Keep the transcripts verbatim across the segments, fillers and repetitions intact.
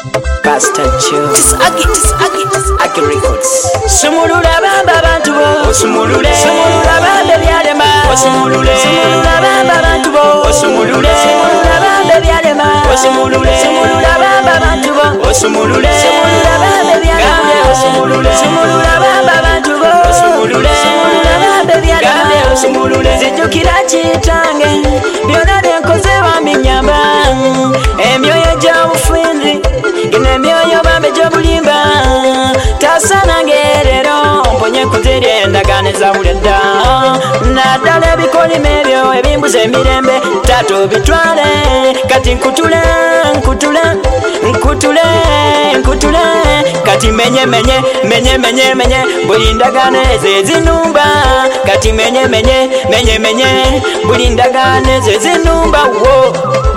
Pastor Joe Tisagi Tisagi Tisagi Records Sumulula bamba bantu bo Osumulule Sumulula bamba byalema Osumulule Sumulula bamba bantu bo Osumulule Sumulula bamba byalema Osumulule Sumulula bamba bantu bo Osumulule Sumulula bamba byalema Osumulule Sumulula bamba bantu bo Osumulule Sumulula bamba byalema Osumulule Zijukira chitange byona byenkoze baminyamba emyoyo gy'obufundi gine myoyo bambe gy'obulimba tasana ngerero mponye kuzirya endagaano ezawuledda naddala ebikolima ebyo ebimbuza emirembe tato bitwale kati nkutule nkutule nkutule nkutule kati menye menye menye menye menye buli ndagaano ezo ezinumba kati menye menye menye menye buli ndagaano ezo ezinumba wo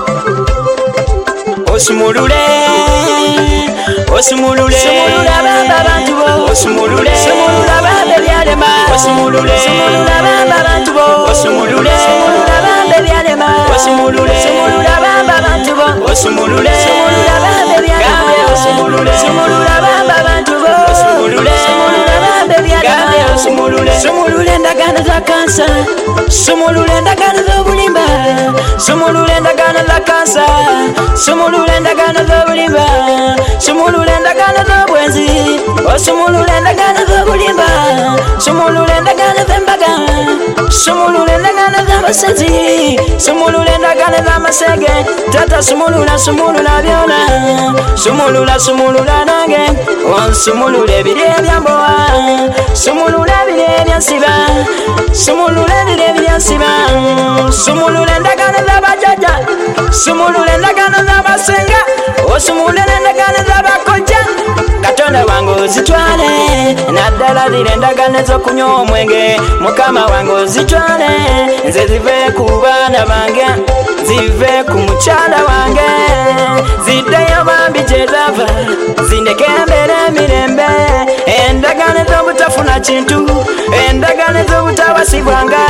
Osumulule Osumulule Sumulula bamba bantu bo Osumulule Sumulula bamba byalema Osumulule Sumulula bamba bantu bo Osumulule Sumulula bamba byalema Osumulule Sumulula bamba bantu bo Osumulule Sumulula bamba byalema Osumulule Sumulula bamba bantu bo Osumulule Sumulula bamba byalema Osumulule Sumulule ndagaano za kansa Sumulule ndagaano z'obulimba Sumulule ndagaano za kansa Sumulule ndagaano z'obulimba Sumulule ndagaano z'obwenzi Osumulule ndagaano z'obulimba Sumulule ndagaano z'embaga Sumulule ndagaano z'amasenzi Sumulule ndagaano z'amasege Tata sumulula sumulula byona Sumulula sumulula nange Onsumulule ebiri ebyambowa Sumulule ebiri ebyansiba Sumulule ebiri ebyansiba Sumulule ndagaano z'abajaja Sumulule ndagaano z'abasenga Osumulule ndagaano z'abakoja Katonda wange ozitwale naddala zire endagaano ez'okunywa omwenge Mukama wange ozitwale nze zive ku baana bange zive ku mukyala wange ziddeyo bambi gye zava zindeke embeera emirembe endagaano ez'obutafuna kintu endagaano ez'obutawasibwanga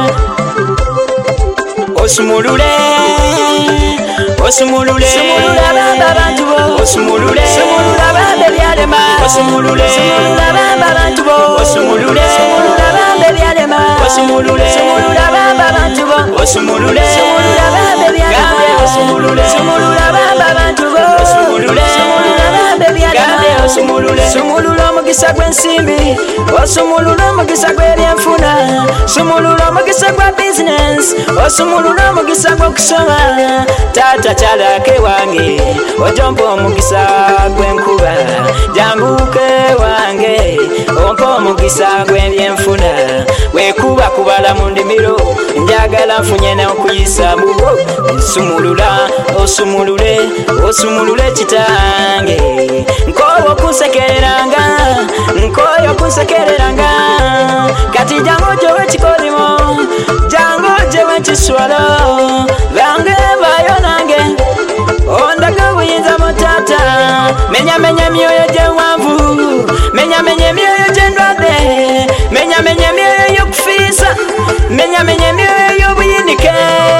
Osumulule Osumulule Sumulula bamba bantu bo Osumulule Sumulula bamba byalema Osumulule Sumulula bamba bantu bo Osumulule Sumulula bamba byalema Osumulule Sumulula bamba bantu bo Osumulule Sumulula bamba byalema Osumulule Sumulula bamba bantu bo Osumulule Sumulula bamba byalema Osumulule Sumulula omugisa gw'ensimbi Osumulula omugisa gw'ebyenfuna Sumulula omugisa gwa business Osumulula omugisa gw'okusoma Tata kyalake wange ojompa omugisa gw'enkuba janguke wange ompa omugisa gw'ebyenfuna wekuba kubala mu ndimiro njagala nfunye n'okuyisa mubo Sumulula osumulule osumulule kitange nkoyo kunsekereranga nkoyo kunsekereranga kati jangu gyewe kikolimo jangu gyewe kiswalo bange bayo nange ondaga buyinza mutata menya menya myoyo gy'enwanvu menya menya myoyo gy'endwadde menya menya myoyo y'okufiisa menya menya myoyo y'obuyinike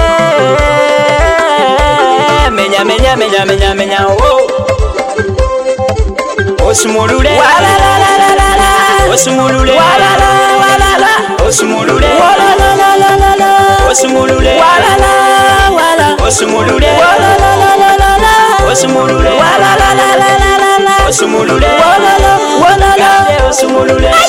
menya menya menya menya menya wo Osumulule Osumulule Osumulule Osumulule Osumulule Osumulule Osumulule Osumulule